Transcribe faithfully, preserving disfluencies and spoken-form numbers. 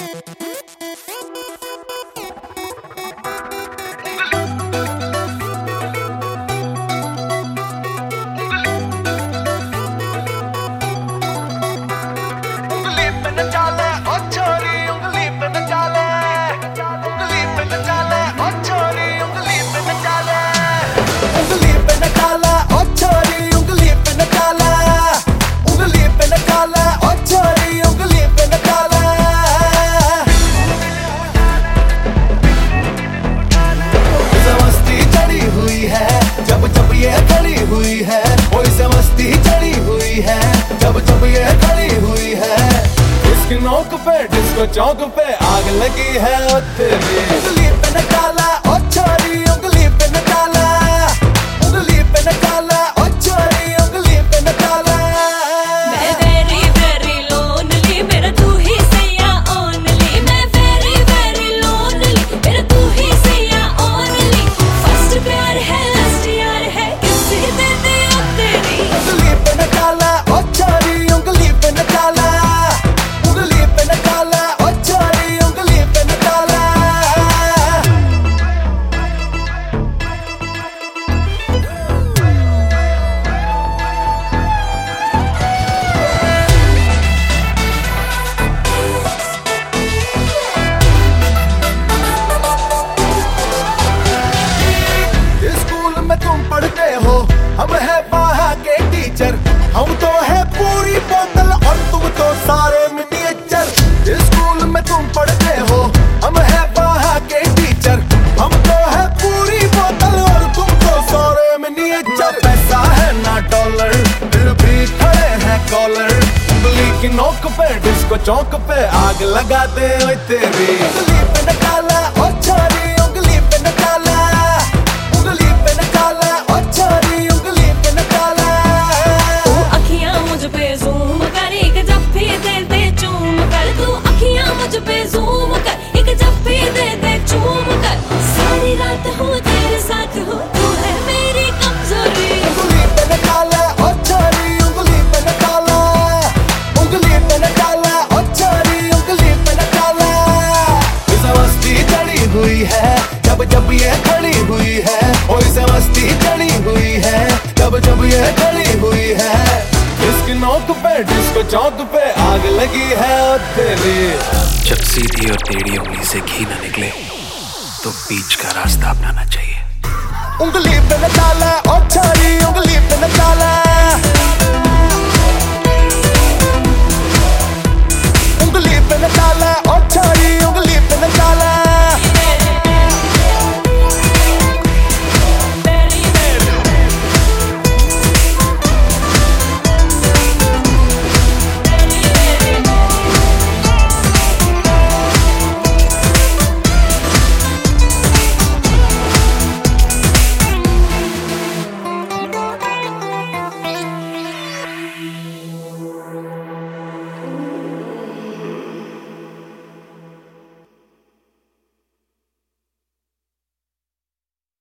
नोक पे डिस्को चौक पे आग लगी है ओ तेरी उंगली पे न काला ओ छोरी उंगली पे न काला उंगली पे न काला ओ छोरी उंगली पे न काला मैं वेरी वेरी लोनली मेरा तू ही सैया ओनली मैं वेरी वेरी लोनली मेरा तू ही सैया ओनली फर्स्ट प्यार है लास्ट यार है किसी दे दे ओ तेरी उंगली पे न काला ओ छोरी उंगली पे न काला हम है वहाँ के टीचर हम तो है पूरी बोतल और तुम तो सारे मिनिएचर स्कूल में तुम पढ़ते हो हम है वहाँ के टीचर हम तो है पूरी बोतल और तुम तो सारे मिनिएचर पैसा है ना डॉलर फिर भी खड़े हैं कॉलर उंगली की नोक पे डिस्को चौक पे आग लगा दे ओए तेरी उंगली पे न काला ओ छोरी उंगली पे न काला उंगली पे न काला ओ छोरी पे ज़ूम कर एक जफ्फी दे दे चूम कर सारी रात हूँ तेरे साथ हूँ तू है मेरी कमजोरी उंगली पे न काला ओ छोरी उंगली पे न काला उंगली पे न काला ओ छोरी उंगली पे न काला इस मस्ती चढ़ी हुई है जब जब ये खड़ी हुई है ओ इस मस्ती चढ़ी हुई है जब जब ये खड़ी हुई है इसकी नोक पे डिस्को चौक पे आग लगी है ओ तेरी जब सीधी और टेढ़ी उंगली से घी न निकले तो बीच का रास्ता अपनाना चाहिए। उंगली पे न काला ओ छोरी उंगली पे न काला